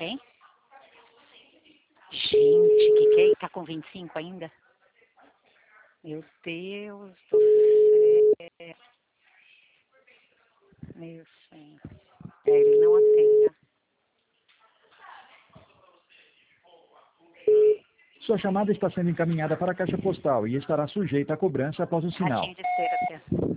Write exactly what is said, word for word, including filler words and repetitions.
Quem? Gente, que que é? Tá com vinte e cinco ainda? Meu Deus do céu. Meu Senhor. É, ele não atende. Sua chamada está sendo encaminhada para a caixa postal e estará sujeita a cobrança após o sinal. Ratinho de cera, Fê.